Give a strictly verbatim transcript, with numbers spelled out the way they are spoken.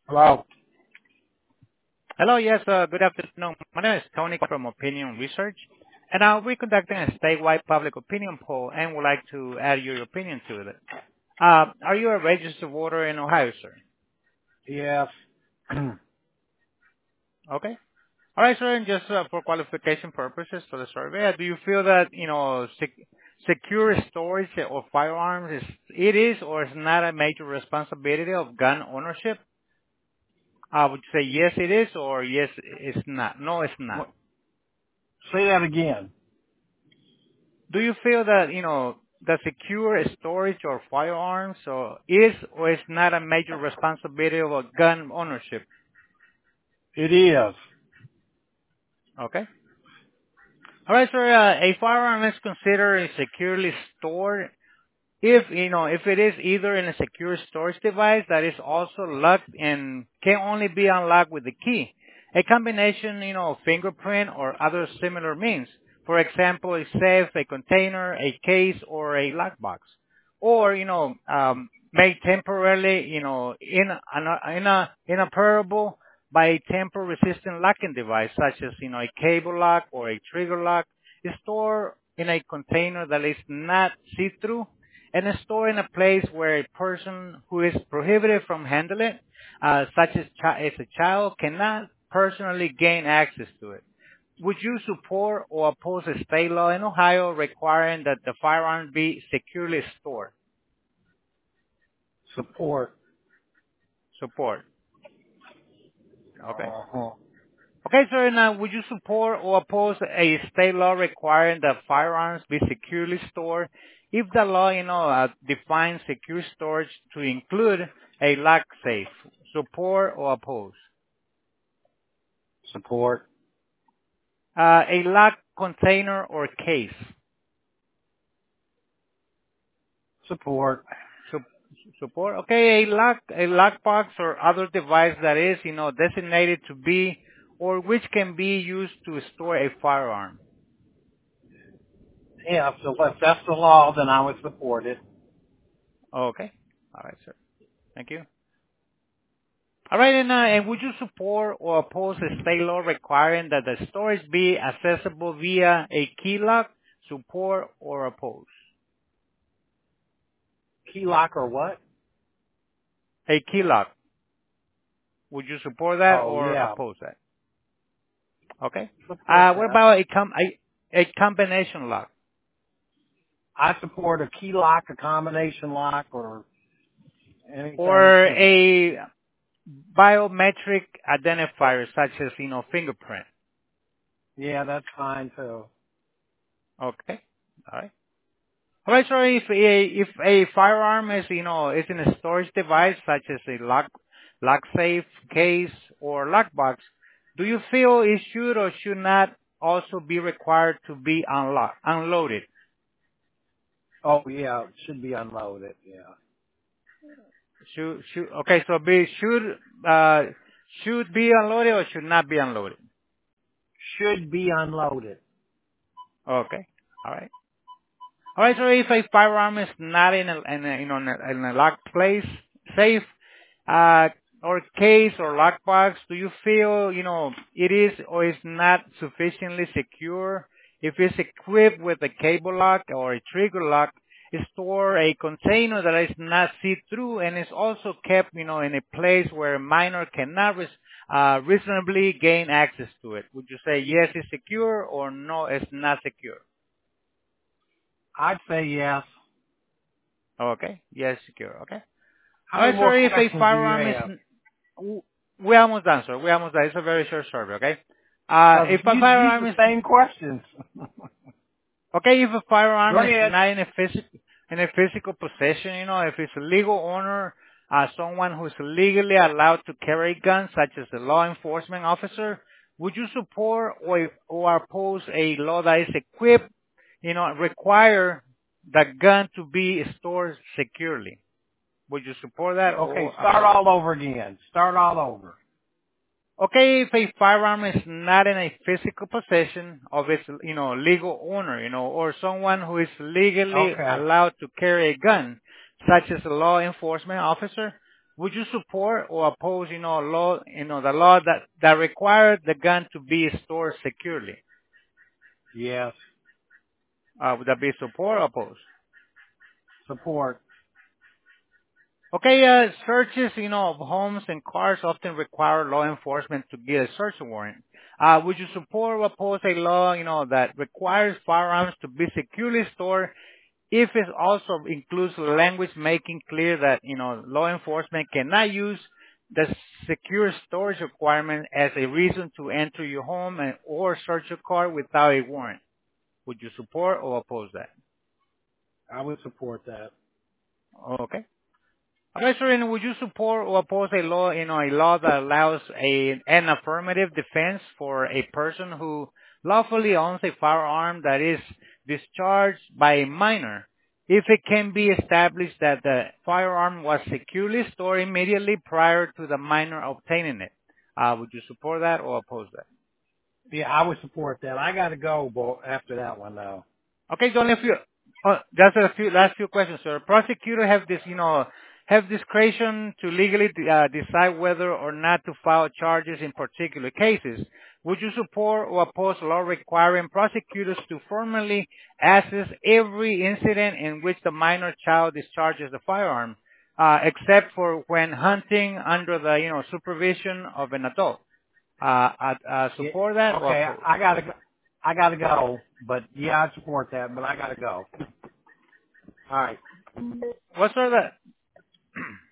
Hello. Hello. Yes, uh, good afternoon. My name is Tony from Opinion Research, and uh, we're conducting a statewide public opinion poll and would like to add your opinion to it. Uh, Are you a registered voter in Ohio, sir? Yes. Okay. All right, sir, and just uh, for qualification purposes for the survey, uh, do you feel that, you know, sec- secure storage of firearms is, it is or is not a major responsibility of gun ownership? I would say yes, it is, or yes, it's not. No, it's not. What, say that again. Do you feel that, you know, the secure storage of firearms or is or is not a major responsibility of a gun ownership? It is. Okay. All right, sir. Uh, a firearm is considered securely stored if, you know, if it is either in a secure storage device that is also locked and can only be unlocked with the key, a combination, you know, of fingerprint or other similar means. For example, a safe, a container, a case, or a lockbox. Or, you know, um, made temporarily, you know, in a, in a, inoperable by a tamper-resistant locking device, such as, you know, a cable lock or a trigger lock, is stored in a container that is not see-through and is stored in a place where a person who is prohibited from handling it, uh, such as, chi- as a child, cannot personally gain access to it. Would you support or oppose a state law in Ohio requiring that the firearm be securely stored? Support. Support. Okay. Uh-huh. Okay, sir. Now, would you support or oppose a state law requiring that firearms be securely stored if the law, you know, uh, defines secure storage to include a lock safe? Support or oppose? Support. Uh, a lock container or case? Support. Sup- Support. Okay, a lock, a lockbox or other device that is, you know, designated to be or which can be used to store a firearm. Yeah, so if that's the law, then I would support it. Okay. All right, sir. Thank you. All right, and, uh, and would you support or oppose a state law requiring that the storage be accessible via a key lock? Support or oppose? Key lock or what? A key lock. Would you support that Oh, or yeah. oppose that? Okay. Support Uh, what that. about a com- a, a combination lock I support a key lock, a combination lock, or anything or similar. a biometric identifier such as, you know, fingerprint? Yeah, that's fine too. Okay. All right. All right, so if a, if a firearm is, you know, is in a storage device such as a lock, lock safe, case, or lockbox, do you feel it should or should not also be required to be unlocked, unloaded? Oh, yeah, it should be unloaded, yeah. Should, should, okay, so be, should, uh, should be unloaded or should not be unloaded? Should be unloaded. Okay. All right. All right, so if a firearm is not in a, in a, you know, in a, in a locked place, safe, uh, or case or lockbox, do you feel, you know, it is or is not sufficiently secure? If it's equipped with a cable lock or a trigger lock, store a container that is not see-through and is also kept, you know, in a place where a minor cannot res- uh, reasonably gain access to it. Would you say yes, it's secure or no, it's not secure? I'd say yes. Okay, yes, secure. Okay. How All many right, more sir. If a questions do you firearm is, have? w- we almost done, sir. We almost done. It's a very short survey. Okay. Uh, Uh, if a use, use firearm the is same questions. okay, if a Go firearm is ahead. not in a physical in a physical possession, you know, if it's a legal owner, uh, someone who's legally allowed to carry guns, such as a law enforcement officer, would you support or or oppose a law that is equipped, you know, require the gun to be stored securely? Would you support that Okay, or start oppose? all over again. Start all over. Okay, if a firearm is not in a physical possession of its, you know, legal owner, you know, or someone who is legally Okay. allowed to carry a gun, such as a law enforcement officer, would you support or oppose, you know, law, you know, the law that, that required the gun to be stored securely? Yes. Uh, would that be support or oppose? Support. Okay, uh, searches, you know, of homes and cars often require law enforcement to get a search warrant. Uh, would you support or oppose a law, you know, that requires firearms to be securely stored if it also includes language making clear that, you know, law enforcement cannot use the secure storage requirement as a reason to enter your home and, or search your car without a warrant? Would you support or oppose that? I would support that. Okay. Okay, sir, and would you support or oppose a law, you know, a law that allows a, an affirmative defense for a person who lawfully owns a firearm that is discharged by a minor if it can be established that the firearm was securely stored immediately prior to the minor obtaining it? Uh, would you support that or oppose that? Yeah, I would support that. I got to go, boy, after that one though. Okay, so only a few, uh, just a few, last few questions, sir. Prosecutor have this, you know, have discretion to legally uh, decide whether or not to file charges in particular cases. Would you support or oppose law requiring prosecutors to formally assess every incident in which the minor child discharges the firearm, uh, except for when hunting under the, you know, supervision of an adult? Uh, uh, uh, Yeah, support that or okay, oppose? I gotta go. I gotta go, but yeah, I support that, but I gotta go. All right. What's sort of the